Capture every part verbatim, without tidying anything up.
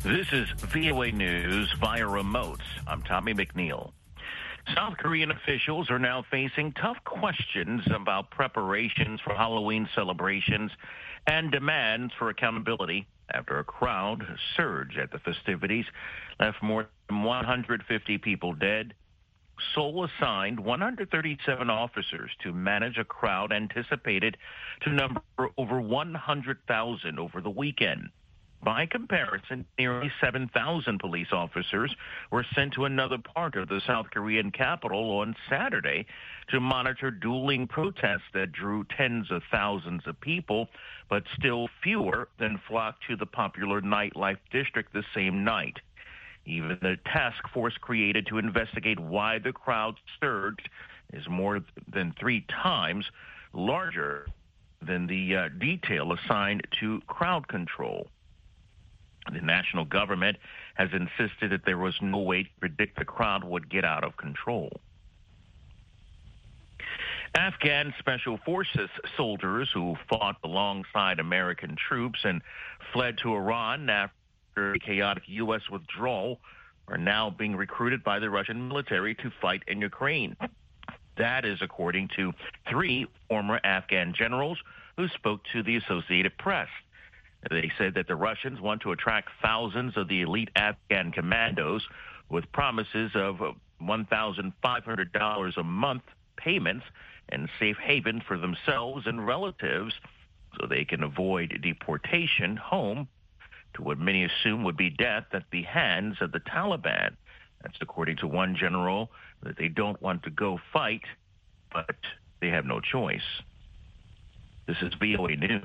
This is V O A News via remote. I'm Tommy McNeil. South Korean officials are now facing tough questions about preparations for Halloween celebrations and demands for accountability after a crowd surge at the festivities left more than one hundred fifty people dead. Seoul assigned one hundred thirty-seven officers to manage a crowd anticipated to number over one hundred thousand over the weekend. By comparison, nearly seven thousand police officers were sent to another part of the South Korean capital on Saturday to monitor dueling protests that drew tens of thousands of people, but still fewer than flocked to the popular nightlife district the same night. Even the task force created to investigate why the crowd surged is more than three times larger than the uh, detail assigned to crowd control. The national government has insisted that there was no way to predict the crowd would get out of control. Afghan Special Forces soldiers who fought alongside American troops and fled to Iran after a chaotic U S withdrawal are now being recruited by the Russian military to fight in Ukraine. That is according to three former Afghan generals who spoke to the Associated Press. They said that the Russians want to attract thousands of the elite Afghan commandos with promises of one thousand five hundred dollars a month payments and safe haven for themselves and relatives so they can avoid deportation home to what many assume would be death at the hands of the Taliban. That's according to one general, that they don't want to go fight, but they have no choice. This is V O A News.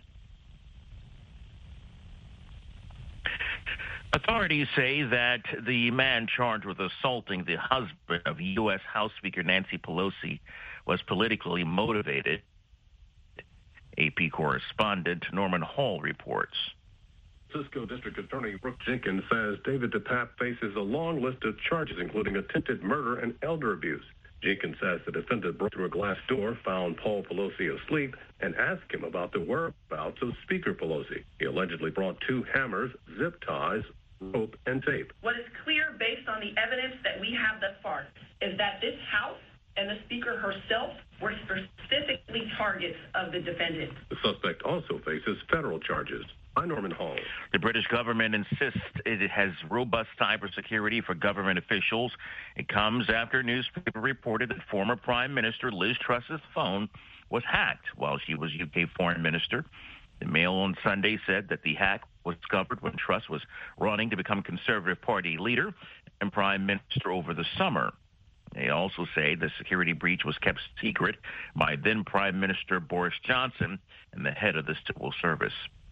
Authorities say that the man charged with assaulting the husband of U S House Speaker Nancy Pelosi was politically motivated. A P correspondent Norman Hall reports. Cisco District Attorney Brooke Jenkins says David DePape faces a long list of charges, including attempted murder and elder abuse. Jenkins says the defendant broke through a glass door, found Paul Pelosi asleep, and asked him about the whereabouts of Speaker Pelosi. He allegedly brought two hammers, zip ties, rope, and tape. What is clear based on the evidence that we have thus far is that this House and the Speaker herself were specifically targets of the defendant. The suspect also faces federal charges. I'm Norman Hall. The British government insists it has robust cybersecurity for government officials. It comes after a newspaper reported that former Prime Minister Liz Truss's phone was hacked while she was U K Foreign Minister. The Mail on Sunday said that the hack was discovered when Truss was running to become Conservative Party leader and Prime Minister over the summer. They also say the security breach was kept secret by then Prime Minister Boris Johnson and the head of the civil service.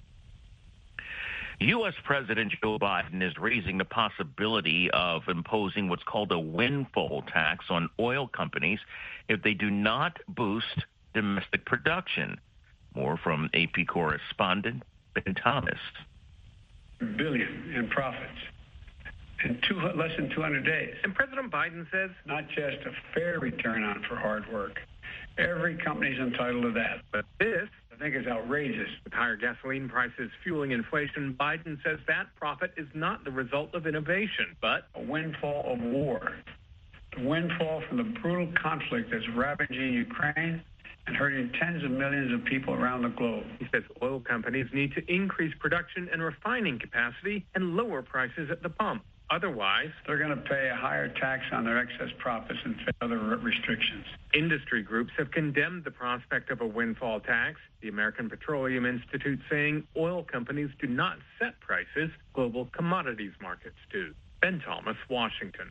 U S. President Joe Biden is raising the possibility of imposing what's called a windfall tax on oil companies if they do not boost domestic production. More from A P correspondent Ben Thomas. Billion in profits in two, less than two hundred days. And President Biden says not just a fair return on for hard work. Every company's entitled to that. But this, I think, is outrageous. With higher gasoline prices fueling inflation, Biden says that profit is not the result of innovation, but a windfall of war. A windfall from the brutal conflict that's ravaging Ukraine and hurting tens of millions of people around the globe. He says oil companies need to increase production and refining capacity and lower prices at the pump. Otherwise, they're going to pay a higher tax on their excess profits and other restrictions. Industry groups have condemned the prospect of a windfall tax. The American Petroleum Institute saying oil companies do not set prices, global commodities markets do. Ben Thomas, Washington.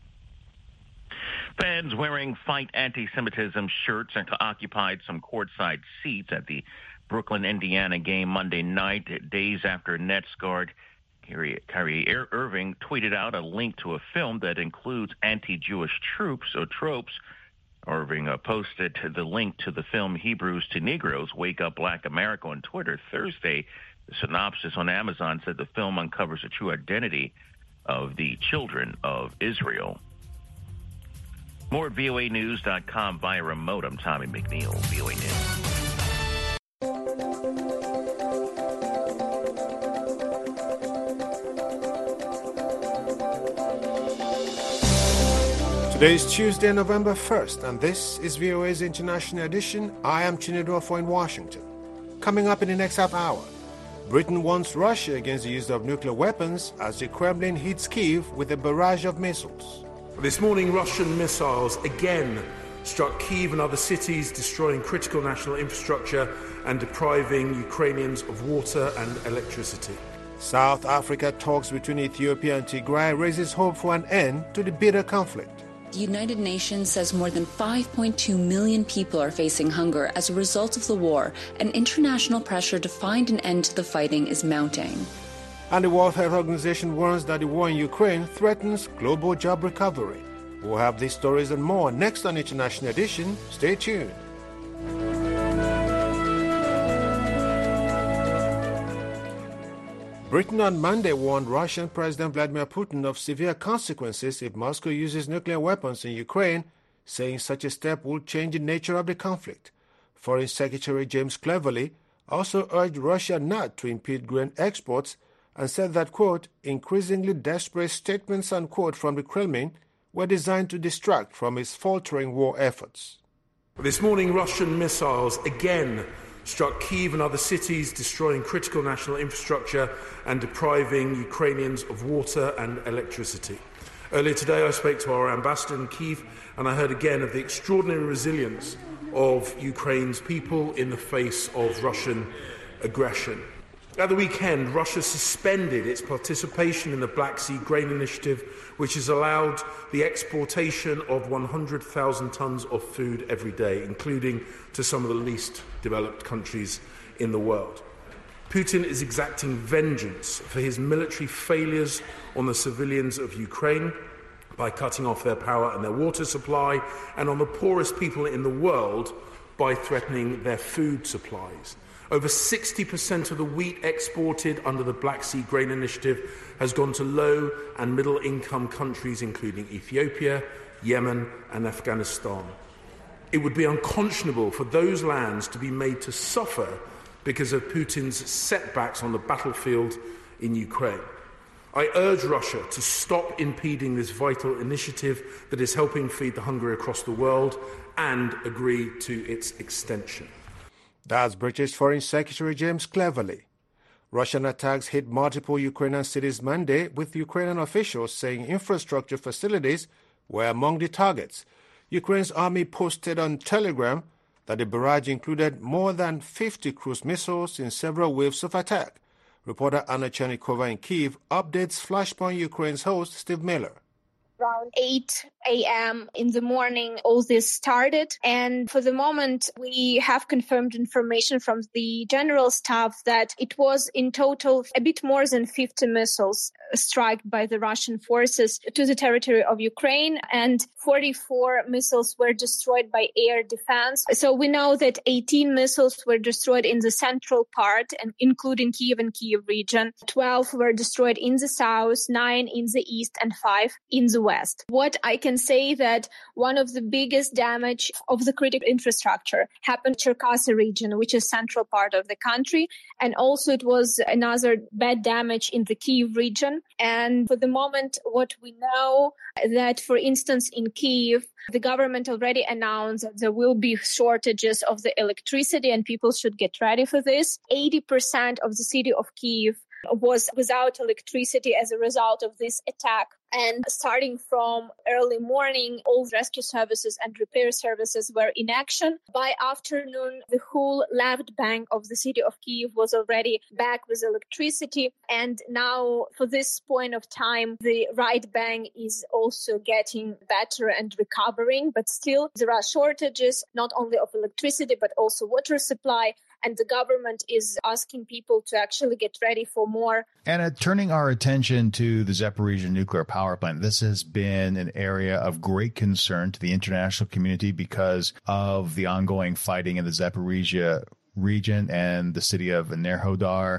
Fans wearing Fight Anti-Semitism shirts occupied some courtside seats at the Brooklyn, Indiana game Monday night, days after Nets guard Kyrie Irving tweeted out a link to a film that includes anti-Jewish troops or tropes. Irving uh, posted the link to the film Hebrews to Negroes, Wake Up Black America on Twitter Thursday. The synopsis on Amazon said the film uncovers the true identity of the children of Israel. More at V O A news dot com via remote. I'm Tommy McNeil, V O A News. Today is Tuesday, November first, and this is V O A's International Edition. I am Chinedu Ofo in Washington. Coming up in the next half hour, Britain warns Russia against the use of nuclear weapons as the Kremlin hits Kyiv with a barrage of missiles. This morning, Russian missiles again struck Kyiv and other cities, destroying critical national infrastructure and depriving Ukrainians of water and electricity. South Africa talks between Ethiopia and Tigray raises hope for an end to the bitter conflict. The United Nations says more than five point two million people are facing hunger as a result of the war, and international pressure to find an end to the fighting is mounting. And the World Health Organization warns that the war in Ukraine threatens global job recovery. We'll have these stories and more next on International Edition. Stay tuned. Britain on Monday warned Russian President Vladimir Putin of severe consequences if Moscow uses nuclear weapons in Ukraine, saying such a step would change the nature of the conflict. Foreign Secretary James Cleverly also urged Russia not to impede grain exports and said that, quote, increasingly desperate statements, unquote, from the Kremlin were designed to distract from its faltering war efforts. This morning, Russian missiles again struck Kyiv and other cities, destroying critical national infrastructure and depriving Ukrainians of water and electricity. Earlier today, I spoke to our ambassador in Kyiv, and I heard again of the extraordinary resilience of Ukraine's people in the face of Russian aggression. At the weekend, Russia suspended its participation in the Black Sea Grain Initiative, which has allowed the exportation of one hundred thousand tonnes of food every day, including to some of the least developed countries in the world. Putin is exacting vengeance for his military failures on the civilians of Ukraine by cutting off their power and their water supply, and on the poorest people in the world by threatening their food supplies. Over sixty percent of the wheat exported under the Black Sea Grain Initiative has gone to low and middle income countries, including Ethiopia, Yemen, and Afghanistan. It would be unconscionable for those lands to be made to suffer because of Putin's setbacks on the battlefield in Ukraine. I urge Russia to stop impeding this vital initiative that is helping feed the hungry across the world and agree to its extension. That's British Foreign Secretary James Cleverly. Russian attacks hit multiple Ukrainian cities Monday, with Ukrainian officials saying infrastructure facilities were among the targets. Ukraine's army posted on Telegram that the barrage included more than fifty cruise missiles in several waves of attack. Reporter Anna Chernikova in Kyiv updates Flashpoint Ukraine's host Steve Miller. Around eight a.m. in the morning, all this started. And for the moment, we have confirmed information from the general staff that it was in total a bit more than fifty missiles struck by the Russian forces to the territory of Ukraine, and forty-four missiles were destroyed by air defense. So we know that eighteen missiles were destroyed in the central part, and including Kyiv and Kyiv region. twelve were destroyed in the south, nine in the east, and five in the west. What I can say that one of the biggest damage of the critical infrastructure happened in Cherkasy region, which is central part of the country. And also it was another bad damage in the Kyiv region. And for the moment, what we know that, for instance, in Kyiv, the government already announced that there will be shortages of the electricity and people should get ready for this. eighty percent of the city of Kyiv was without electricity as a result of this attack. And starting from early morning, all rescue services and repair services were in action. By afternoon, the whole left bank of the city of Kyiv was already back with electricity. And now, for this point of time, the right bank is also getting better and recovering. But still, there are shortages, not only of electricity, but also water supply. And the government is asking people to actually get ready for more. And uh, turning our attention to the Zaporizhzhia nuclear power plant, this has been an area of great concern to the international community because of the ongoing fighting in the Zaporizhzhia region and the city of Enerhodar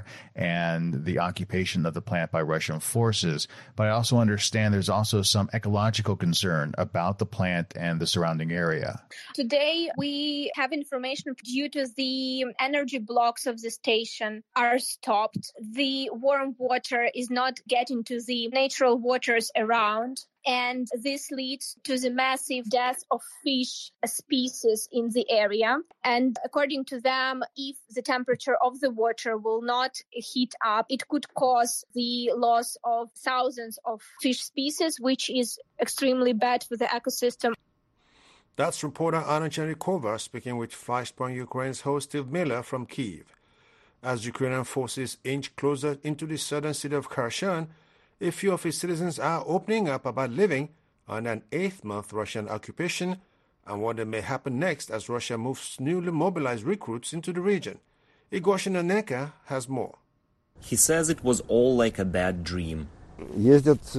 and the occupation of the plant by Russian forces. But I also understand there's also some ecological concern about the plant and the surrounding area. Today, we have information due to the energy blocks of the station are stopped. The warm water is not getting to the natural waters around. and this leads to the massive death of fish species in the area. And according to them, if the temperature of the water will not heat up, it could cause the loss of thousands of fish species, which is extremely bad for the ecosystem. That's reporter Anna Chernikova speaking with Flash Point Ukraine's host Steve Miller from Kyiv. As Ukrainian forces inch closer into the southern city of Kherson, a few of its citizens are opening up about living under an eighth-month Russian occupation and what may happen next as Russia moves newly mobilized recruits into the region. Igor Shinanenko has more. He says it was all like a bad dream. There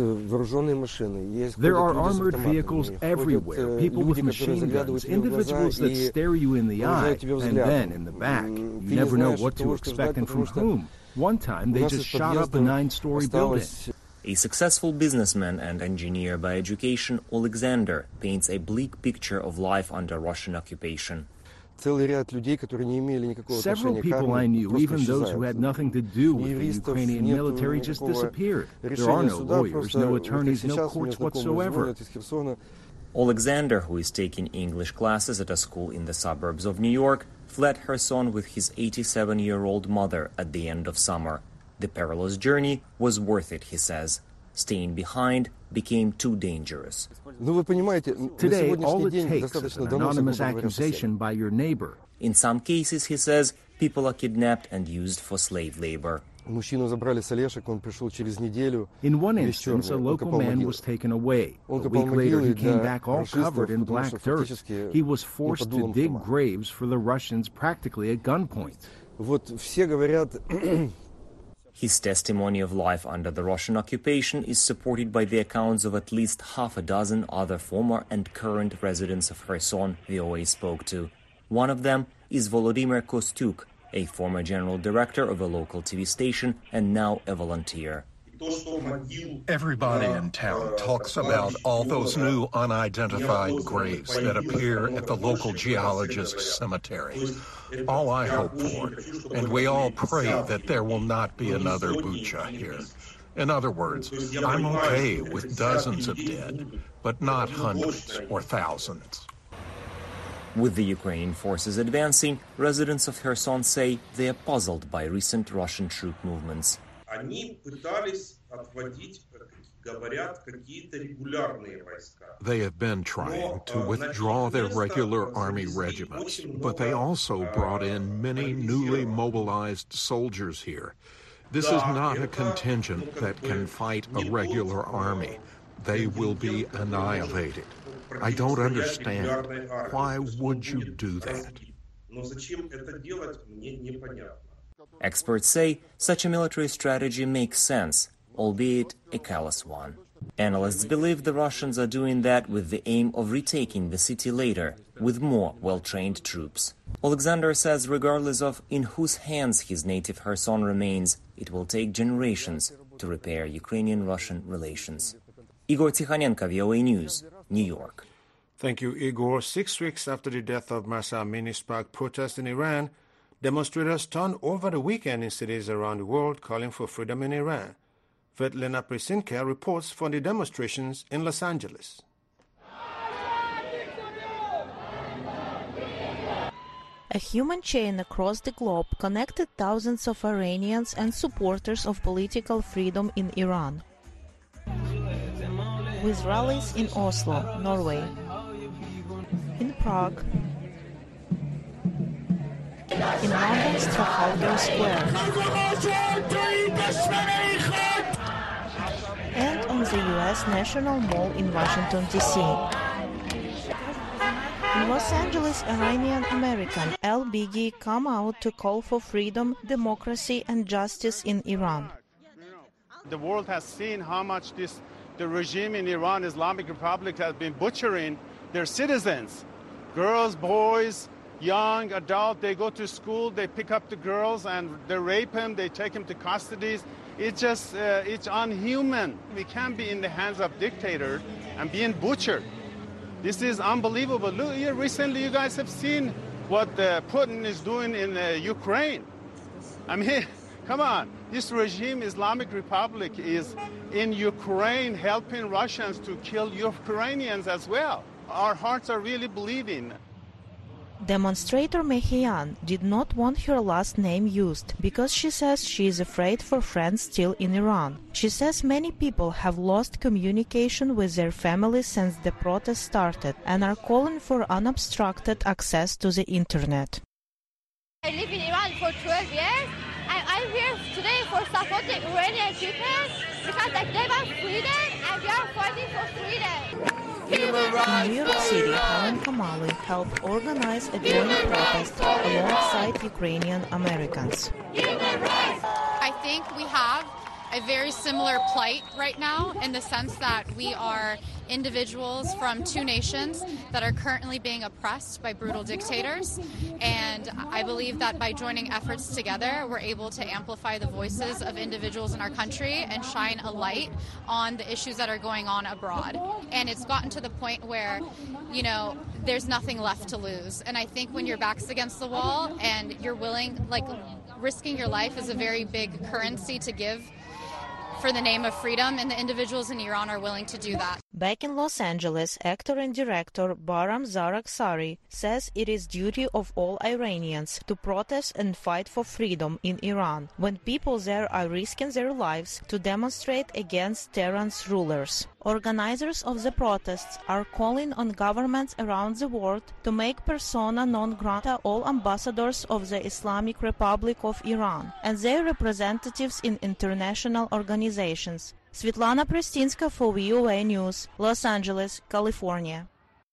are armored vehicles everywhere, people with machine guns, individuals that stare you in the eye, and then in the back. You never know what to expect and from whom. One time, they just shot up a nine-story building. A successful businessman and engineer by education, Alexander paints a bleak picture of life under Russian occupation. Several people I knew, even those who had nothing to do with the Ukrainian military, just disappeared. There are no lawyers, no attorneys, no courts whatsoever. Alexander, who is taking English classes at a school in the suburbs of New York, fled Kherson with his eighty-seven-year-old mother at the end of summer. The perilous journey was worth it, he says. Staying behind became too dangerous. Today, all it takes is an anonymous accusation by your neighbor. In some cases, he says, people are kidnapped and used for slave labor. In one instance, a local man was taken away. A week later, he came back all covered in black dirt. He was forced to dig graves for the Russians practically at gunpoint. His testimony of life under the Russian occupation is supported by the accounts of at least half a dozen other former and current residents of Kherson V O A spoke to. One of them is Volodymyr Kostyuk, a former general director of a local T V station and now a volunteer. Everybody in town talks about all those new unidentified graves that appear at the local geologist's cemetery. All I hope for, and we all pray that there will not be another Bucha here. In other words, I'm okay with dozens of dead, but not hundreds or thousands. With the Ukrainian forces advancing, residents of Kherson say they are puzzled by recent Russian troop movements. They have been trying to withdraw their regular army regiments, but they also brought in many newly mobilized soldiers here. This is not a contingent that can fight a regular army. They will be annihilated. I don't understand. Why would you do that? Experts say such a military strategy makes sense, albeit a callous one. Analysts believe the Russians are doing that with the aim of retaking the city later, with more well-trained troops. Alexander says regardless of in whose hands his native Kherson remains, it will take generations to repair Ukrainian-Russian relations. Igor Tikhanenko, V O A News, New York. Thank you, Igor. Six weeks after the death of Mahsa Amini sparked protests in Iran, demonstrators turned over the weekend in cities around the world calling for freedom in Iran. Svetlana Presinka reports from the demonstrations in Los Angeles. A human chain across the globe connected thousands of Iranians and supporters of political freedom in Iran. With rallies in Oslo, Norway, in Prague, in London's Trafalgar Square, and on the U S National Mall in Washington, D C In Los Angeles, Iranian-American Al Bighi come out to call for freedom, democracy and justice in Iran. The world has seen how much this the regime in Iran, Islamic Republic, has been butchering their citizens. Girls, boys, young, adult, they go to school, they pick up the girls and they rape them, they take them to custody. It's just, uh, it's unhuman. We can't be in the hands of dictators and being butchered. This is unbelievable. Look, here recently you guys have seen what uh, Putin is doing in uh, Ukraine. I mean, Come on, this regime, Islamic Republic, is in Ukraine helping Russians to kill Ukrainians as well. Our hearts are really bleeding. Demonstrator Mehian did not want her last name used because she says she is afraid for friends still in Iran. She says many people have lost communication with their families since the protest started and are calling for unobstructed access to the internet. I live in Iran for twelve years, and I'm here today for support the Iranian people because like, they want freedom, and we are fighting for freedom. In New York City, Helen Kamali helped organize a joint protest alongside Ukrainian Americans. I think we have a very similar plight right now in the sense that we are individuals from two nations that are currently being oppressed by brutal dictators. And I believe that by joining efforts together, we're able to amplify the voices of individuals in our country and shine a light on the issues that are going on abroad. And it's gotten to the point where, you know, there's nothing left to lose. And I think when your back's against the wall and you're willing, like, risking your life is a very big currency to give for the name of freedom, and the individuals in Iran are willing to do that. Back in Los Angeles, actor and director Bahram Zaraksari says it is duty of all Iranians to protest and fight for freedom in Iran when people there are risking their lives to demonstrate against Tehran's rulers. Organizers of the protests are calling on governments around the world to make persona non grata all ambassadors of the Islamic Republic of Iran and their representatives in international organizations. Svetlana Prestinska for V O A News, Los Angeles, California.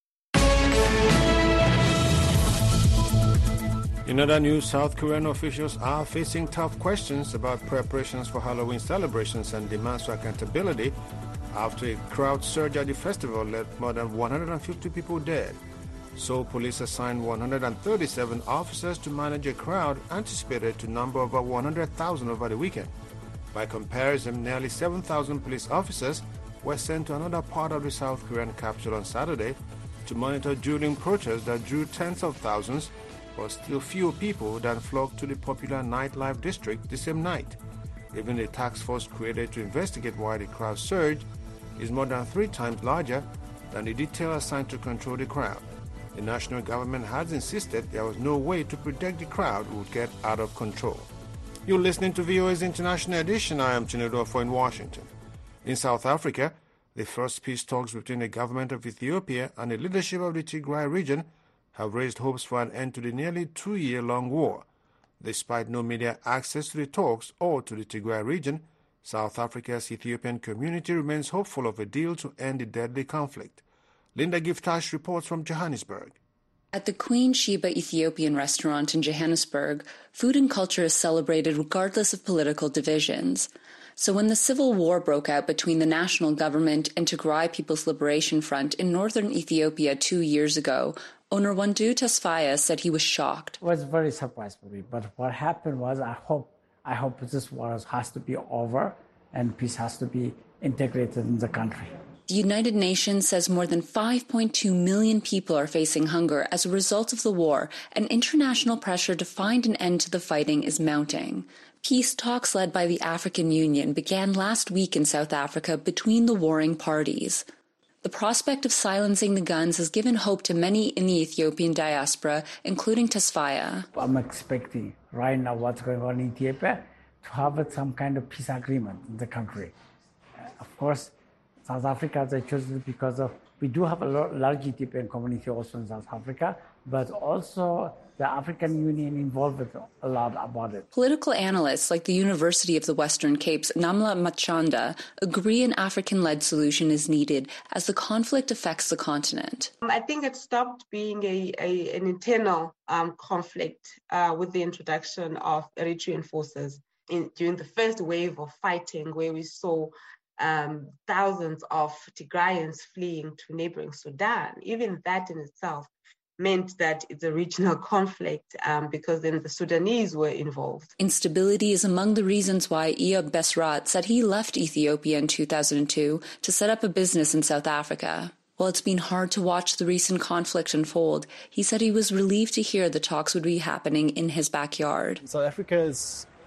In other news, South Korean officials are facing tough questions about preparations for Halloween celebrations and demands for accountability after a crowd surge at the festival left more than one hundred fifty people dead. Seoul police assigned one hundred thirty-seven officers to manage a crowd anticipated to number over one hundred thousand over the weekend. By comparison, nearly seven thousand police officers were sent to another part of the South Korean capital on Saturday to monitor dueling protests that drew tens of thousands, but still fewer people than flocked to the popular nightlife district the same night. Even the task force created to investigate why the crowd surged is more than three times larger than the detail assigned to control the crowd. The national government has insisted there was no way to predict the crowd would get out of control. You're listening to V O A's International Edition. I am Chinedu Ofo in Washington. In South Africa, the first peace talks between the government of Ethiopia and the leadership of the Tigray region have raised hopes for an end to the nearly two-year-long war. Despite no media access to the talks or to the Tigray region, South Africa's Ethiopian community remains hopeful of a deal to end the deadly conflict. Linda Giftash reports from Johannesburg. At the Queen Sheba Ethiopian restaurant in Johannesburg, food and culture is celebrated regardless of political divisions. So when the civil war broke out between the national government and Tigray People's Liberation Front in northern Ethiopia two years ago, owner Wandu Tasfaya said he was shocked. It was very surprised for me, but what happened was I hope I hope this war has to be over and peace has to be integrated in the country. The United Nations says more than five point two million people are facing hunger as a result of the war, and international pressure to find an end to the fighting is mounting. Peace talks led by the African Union began last week in South Africa between the warring parties. The prospect of silencing the guns has given hope to many in the Ethiopian diaspora, including Tasfaya. I'm expecting right now what's going on in Ethiopia to have some kind of peace agreement in the country. Of course, South Africa, they chose it because of, we do have a large Ethiopian community also in South Africa, but also the African Union involved with a lot about it. Political analysts like the University of the Western Cape's Namla Machanda agree an African-led solution is needed as the conflict affects the continent. I think it stopped being a, a an internal um, conflict uh, with the introduction of Eritrean forces in, during the first wave of fighting, where we saw um, thousands of Tigrayans fleeing to neighboring Sudan. Even that in itself meant that it's a regional conflict um, because then the Sudanese were involved. Instability is among the reasons why Eyob Besrat said he left Ethiopia in two thousand two to set up a business in South Africa. While it's been hard to watch the recent conflict unfold, he said he was relieved to hear the talks would be happening in his backyard. South Africa is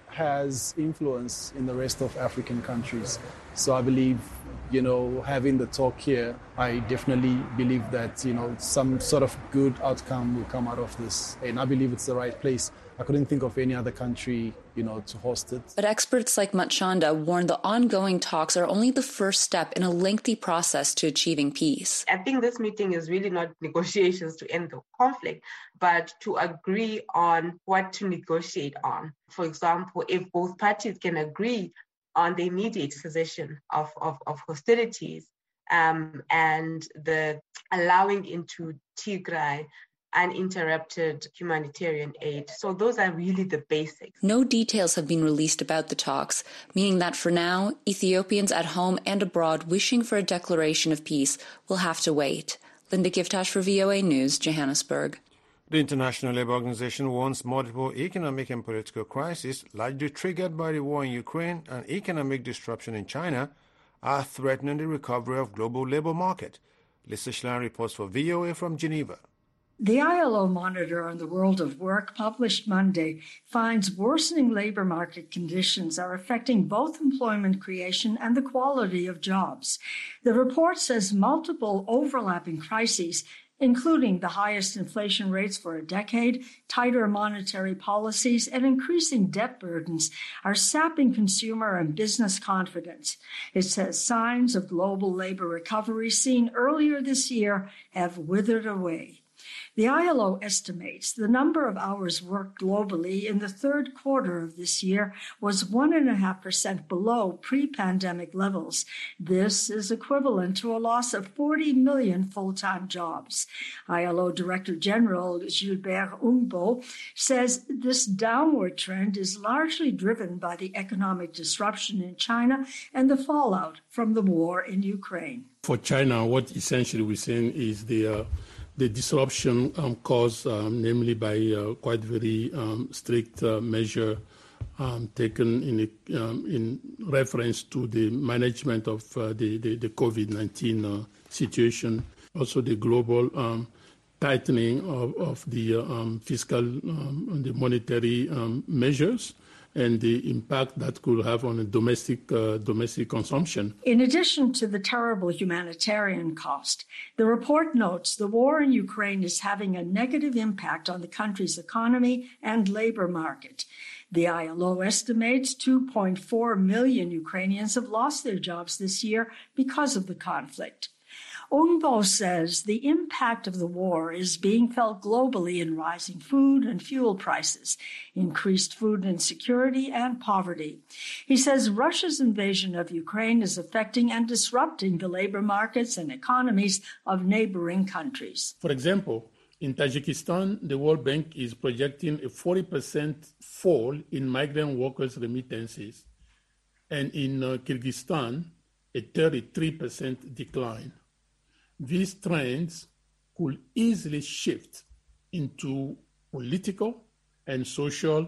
has influence in the rest of African countries. So I believe, you know, having the talk here, I definitely believe that, you know, some sort of good outcome will come out of this. And I believe it's the right place. I couldn't think of any other country, you know, to host it. But experts like Matshanda warn the ongoing talks are only the first step in a lengthy process to achieving peace. I think this meeting is really not negotiations to end the conflict, but to agree on what to negotiate on. For example, if both parties can agree on the immediate cessation of, of, of hostilities um, and the allowing into Tigray uninterrupted humanitarian aid. So those are really the basics. No details have been released about the talks, meaning that for now, Ethiopians at home and abroad wishing for a declaration of peace will have to wait. Linda Giftash for V O A News, Johannesburg. The International Labour Organization warns multiple economic and political crises, largely triggered by the war in Ukraine and economic disruption in China, are threatening the recovery of global labour market. Lisa Schlein reports for V O A from Geneva. The I L O Monitor on the World of Work, published Monday, finds worsening labor market conditions are affecting both employment creation and the quality of jobs. The report says multiple overlapping crises, including the highest inflation rates for a decade, tighter monetary policies, and increasing debt burdens, are sapping consumer and business confidence. It says signs of global labor recovery seen earlier this year have withered away. The I L O estimates the number of hours worked globally in the third quarter of this year was one point five percent below pre-pandemic levels. This is equivalent to a loss of forty million full-time jobs. I L O Director General Gilbert Umbo says this downward trend is largely driven by the economic disruption in China and the fallout from the war in Ukraine. For China, what essentially we're seeing is the uh, The disruption um, caused, um, namely by uh, quite very um, strict uh, measure um, taken in, um, in reference to the management of uh, the, the, the COVID nineteen uh, situation, also the global um, tightening of, of the uh, um, fiscal um, and the monetary um, measures, and the impact that could have on domestic uh, domestic consumption. In addition to the terrible humanitarian cost, the report notes the war in Ukraine is having a negative impact on the country's economy and labor market. The I L O estimates two point four million Ukrainians have lost their jobs this year because of the conflict. Umbo says the impact of the war is being felt globally in rising food and fuel prices, increased food insecurity, and poverty. He says Russia's invasion of Ukraine is affecting and disrupting the labor markets and economies of neighboring countries. For example, in Tajikistan, the World Bank is projecting a forty percent fall in migrant workers' remittances, and in uh, Kyrgyzstan, a thirty-three percent decline. These trends could easily shift into political and social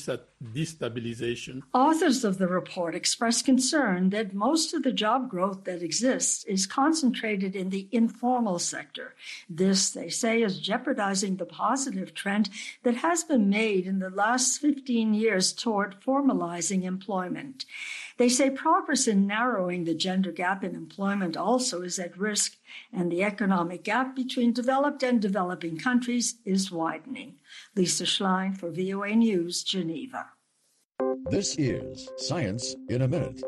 destabilization. Authors of the report express concern that most of the job growth that exists is concentrated in the informal sector. This, they say, is jeopardizing the positive trend that has been made in the last fifteen years toward formalizing employment. They say progress in narrowing the gender gap in employment also is at risk, and the economic gap between developed and developing countries is widening. Lisa Schlein for V O A News, Geneva. This is Science in a Minute.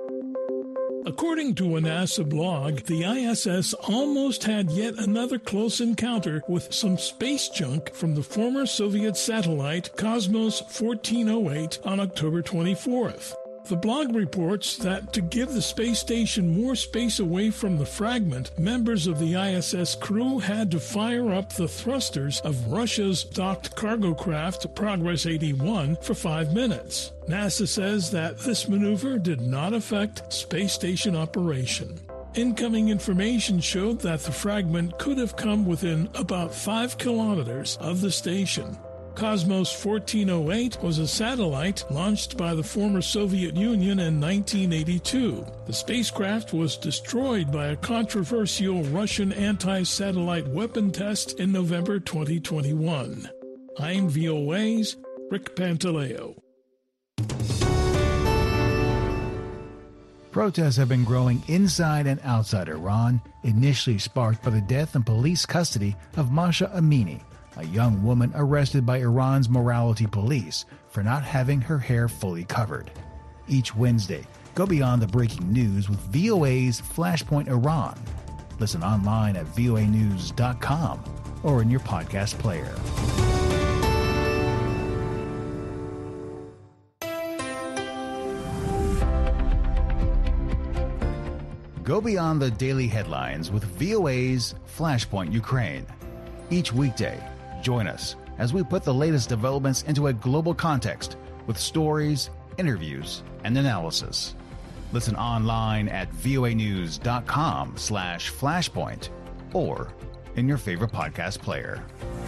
According to a NASA blog, the I S S almost had yet another close encounter with some space junk from the former Soviet satellite Cosmos fourteen oh eight on October twenty-fourth. The blog reports that to give the space station more space away from the fragment, members of the I S S crew had to fire up the thrusters of Russia's docked cargo craft Progress eighty-one for five minutes. NASA says that this maneuver did not affect space station operation. Incoming information showed that the fragment could have come within about five kilometers of the station. Cosmos fourteen oh eight was a satellite launched by the former Soviet Union in nineteen eighty-two. The spacecraft was destroyed by a controversial Russian anti-satellite weapon test in November twenty twenty-one. I'm V O A's Rick Pantaleo. Protests have been growing inside and outside Iran, initially sparked by the death in police custody of Mahsa Amini, a young woman arrested by Iran's morality police for not having her hair fully covered. Each Wednesday, go beyond the breaking news with V O A's Flashpoint Iran. Listen online at V O A news dot com or in your podcast player. Go beyond the daily headlines with V O A's Flashpoint Ukraine. Each weekday, join us as we put the latest developments into a global context with stories, interviews, and analysis. Listen online at V O A news dot com slash flashpoint or in your favorite podcast player.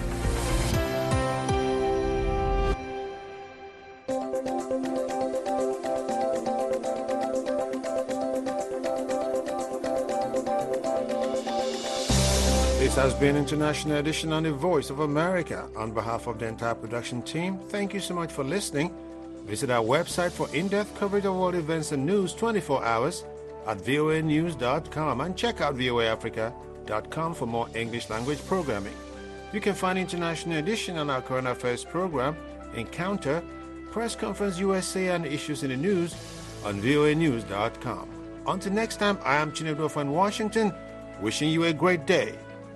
This has been International Edition on the Voice of America. On behalf of the entire production team, thank you so much for listening. Visit our website for in-depth coverage of world events and news twenty-four hours at V O A news dot com and check out V O A africa dot com for more English language programming. You can find International Edition on our current affairs program, Encounter, Press Conference U S A and Issues in the News on V O A news dot com. Until next time, I am Chinedu in Washington, wishing you a great day.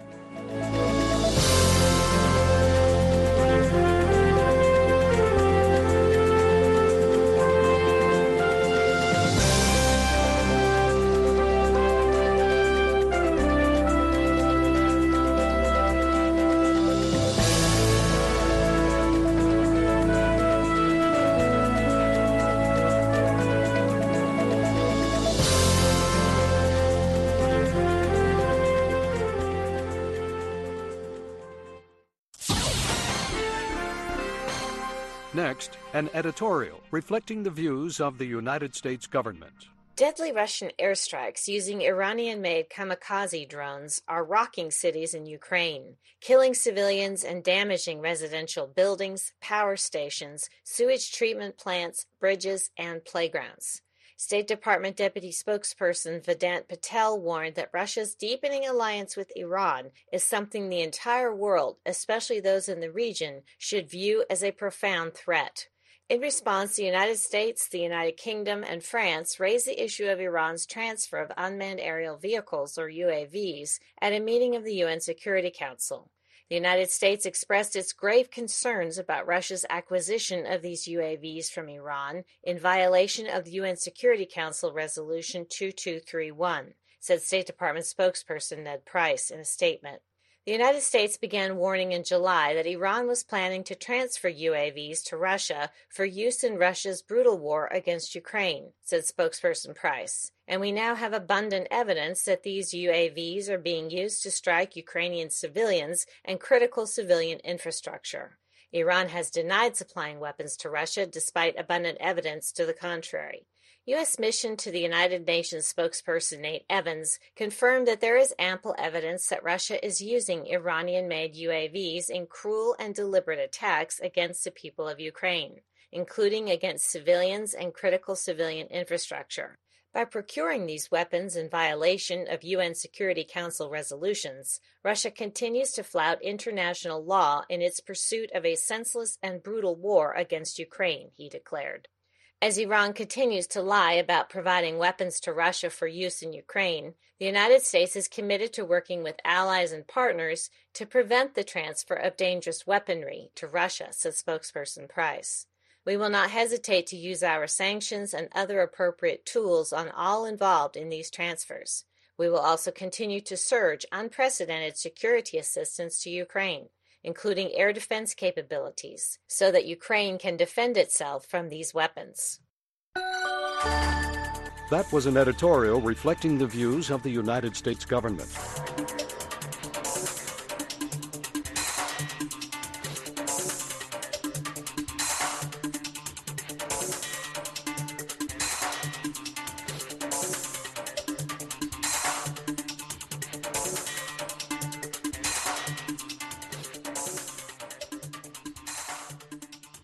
Next, an editorial reflecting the views of the United States government. Deadly Russian airstrikes using Iranian-made kamikaze drones are rocking cities in Ukraine, killing civilians and damaging residential buildings, power stations, sewage treatment plants, bridges, and playgrounds. State Department Deputy Spokesperson Vedant Patel warned that Russia's deepening alliance with Iran is something the entire world, especially those in the region, should view as a profound threat. In response, the United States, the United Kingdom, and France raised the issue of Iran's transfer of unmanned aerial vehicles, or U A Vs, at a meeting of the U N Security Council. The United States expressed its grave concerns about Russia's acquisition of these U A Vs from Iran in violation of the U N Security Council Resolution two two three one, said State Department spokesperson Ned Price in a statement. The United States began warning in July that Iran was planning to transfer U A Vs to Russia for use in Russia's brutal war against Ukraine, said spokesperson Price. And we now have abundant evidence that these U A Vs are being used to strike Ukrainian civilians and critical civilian infrastructure. Iran has denied supplying weapons to Russia despite abundant evidence to the contrary. U S mission to the United Nations spokesperson Nate Evans confirmed that there is ample evidence that Russia is using Iranian-made U A Vs in cruel and deliberate attacks against the people of Ukraine, including against civilians and critical civilian infrastructure. By procuring these weapons in violation of U N Security Council resolutions, Russia continues to flout international law in its pursuit of a senseless and brutal war against Ukraine, he declared. As Iran continues to lie about providing weapons to Russia for use in Ukraine, the United States is committed to working with allies and partners to prevent the transfer of dangerous weaponry to Russia, said spokesperson Price. We will not hesitate to use our sanctions and other appropriate tools on all involved in these transfers. We will also continue to surge unprecedented security assistance to Ukraine, including air defense capabilities, so that Ukraine can defend itself from these weapons. That was an editorial reflecting the views of the United States government.